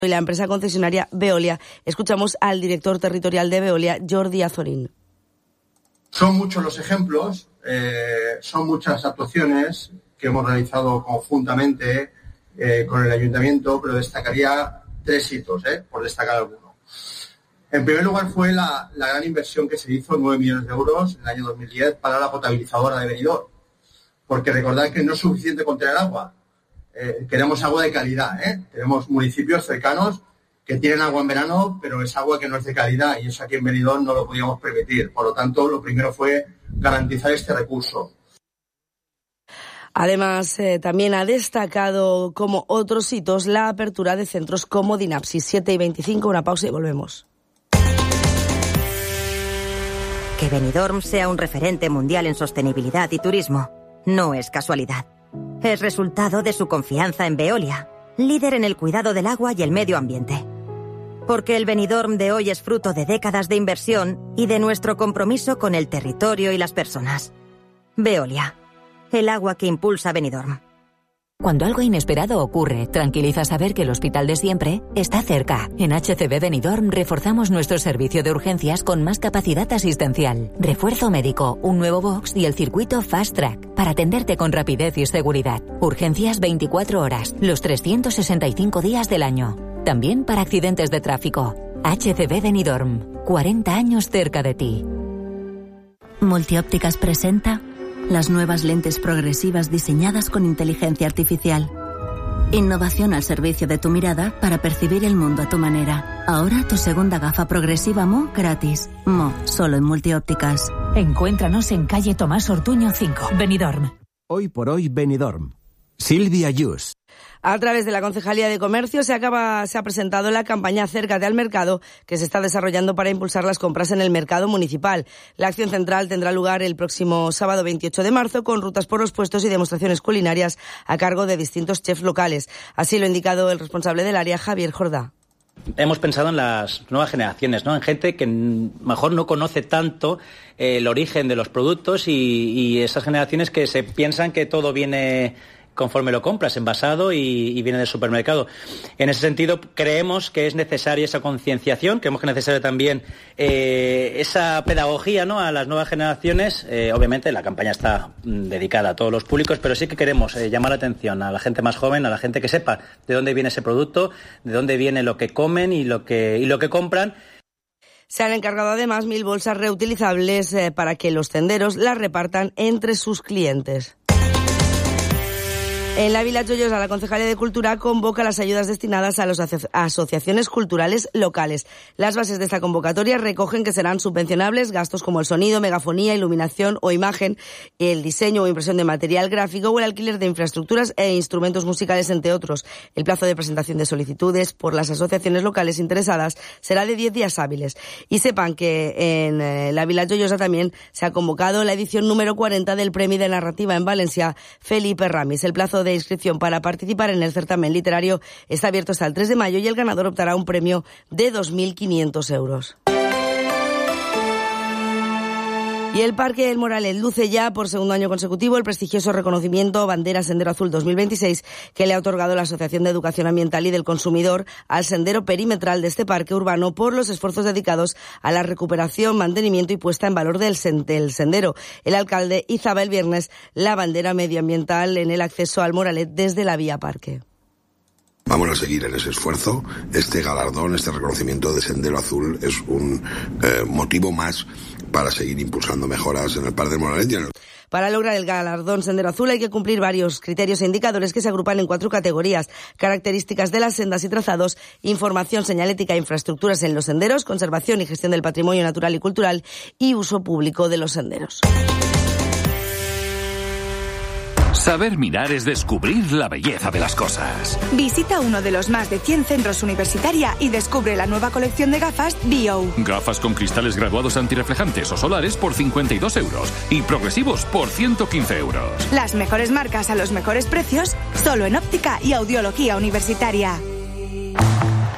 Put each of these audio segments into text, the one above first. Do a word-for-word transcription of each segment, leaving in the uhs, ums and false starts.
y la empresa concesionaria Veolia. Escuchamos al director territorial de Veolia, Jordi Azorín. Son muchos los ejemplos, eh, son muchas actuaciones que hemos realizado conjuntamente eh, con el ayuntamiento, pero destacaría tres hitos, eh, por destacar alguno. En primer lugar fue la, la gran inversión que se hizo, nueve millones de euros en el año dos mil diez, para la potabilizadora de Benidorm. Porque recordad que no es suficiente con tener agua. Eh, queremos agua de calidad, ¿eh? Tenemos municipios cercanos que tienen agua en verano, pero es agua que no es de calidad y eso aquí en Benidorm no lo podíamos permitir. Por lo tanto, lo primero fue garantizar este recurso. Además, eh, también ha destacado como otros hitos la apertura de centros como Dinapsis. siete y veinticinco, una pausa y volvemos. Que Benidorm sea un referente mundial en sostenibilidad y turismo no es casualidad. Es resultado de su confianza en Veolia, líder en el cuidado del agua y el medio ambiente. Porque el Benidorm de hoy es fruto de décadas de inversión y de nuestro compromiso con el territorio y las personas. Veolia, el agua que impulsa Benidorm. Cuando algo inesperado ocurre, tranquiliza saber que el hospital de siempre está cerca. En H C B Benidorm reforzamos nuestro servicio de urgencias con más capacidad asistencial, refuerzo médico, un nuevo box y el circuito Fast Track para atenderte con rapidez y seguridad. Urgencias veinticuatro horas, los trescientos sesenta y cinco días del año. También para accidentes de tráfico. H C B Benidorm, cuarenta años cerca de ti. Multiópticas presenta las nuevas lentes progresivas diseñadas con inteligencia artificial. Innovación al servicio de tu mirada para percibir el mundo a tu manera. Ahora tu segunda gafa progresiva M O gratis. M O, solo en Multiópticas. Encuéntranos en calle Tomás Ortuño cinco, Benidorm. Hoy por hoy Benidorm. Silvia Yus. A través de la Concejalía de Comercio se acaba, se ha presentado la campaña Acércate al Mercado, que se está desarrollando para impulsar las compras en el mercado municipal. La acción central tendrá lugar el próximo sábado veintiocho de marzo, con rutas por los puestos y demostraciones culinarias a cargo de distintos chefs locales. Así lo ha indicado el responsable del área, Javier Jordá. Hemos pensado en las nuevas generaciones, ¿no? En gente que mejor no conoce tanto eh, el origen de los productos y, y esas generaciones que se piensan que todo viene conforme lo compras, envasado y, y viene del supermercado. En ese sentido, creemos que es necesaria esa concienciación, creemos que es necesaria también eh, esa pedagogía, ¿no?, a las nuevas generaciones. Eh, obviamente la campaña está mm, dedicada a todos los públicos, pero sí que queremos eh, llamar la atención a la gente más joven, a la gente que sepa de dónde viene ese producto, de dónde viene lo que comen y lo que, y lo que compran. Se han encargado además mil bolsas reutilizables eh, para que los tenderos las repartan entre sus clientes. En la Vila Joyosa, la Concejalía de Cultura convoca las ayudas destinadas a las aso- asociaciones culturales locales. Las bases de esta convocatoria recogen que serán subvencionables gastos como el sonido, megafonía, iluminación o imagen, el diseño o impresión de material gráfico o el alquiler de infraestructuras e instrumentos musicales, entre otros. El plazo de presentación de solicitudes por las asociaciones locales interesadas será de diez días hábiles. Y sepan que en eh, la Vila Joyosa también se ha convocado la edición número cuarenta del Premio de Narrativa en Valencia Felipe Ramis. El plazo de inscripción para participar en el certamen literario está abierto hasta el tres de mayo y el ganador optará a un premio de dos mil quinientos euros. Y el Parque El Moralet luce ya por segundo año consecutivo el prestigioso reconocimiento Bandera Sendero Azul dos mil veintiséis que le ha otorgado la Asociación de Educación Ambiental y del Consumidor al sendero perimetral de este parque urbano por los esfuerzos dedicados a la recuperación, mantenimiento y puesta en valor del sendero. El alcalde izaba el viernes la bandera medioambiental en el acceso al Moralet desde la vía Parque. Vamos a seguir en ese esfuerzo. Este galardón, este reconocimiento de Sendero Azul es un eh, motivo más para seguir impulsando mejoras en el Parque del Moralet. El... Para lograr el galardón Sendero Azul hay que cumplir varios criterios e indicadores que se agrupan en cuatro categorías: características de las sendas y trazados, información, señalética e infraestructuras en los senderos, conservación y gestión del patrimonio natural y cultural y uso público de los senderos. Saber mirar es descubrir la belleza de las cosas. Visita uno de los más de cien centros Universitaria y descubre la nueva colección de gafas B O. Gafas con cristales graduados antirreflejantes o solares por cincuenta y dos euros y progresivos por ciento quince euros. Las mejores marcas a los mejores precios, solo en óptica y audiología universitaria.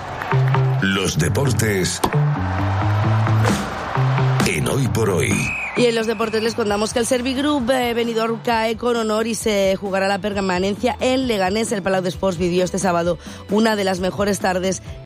Los deportes en Hoy por Hoy. Y en los deportes les contamos que el Servigroup eh, Benidorm cae con honor y se jugará la permanencia en Leganés. El Palau d'Esports vivió este sábado una de las mejores tardes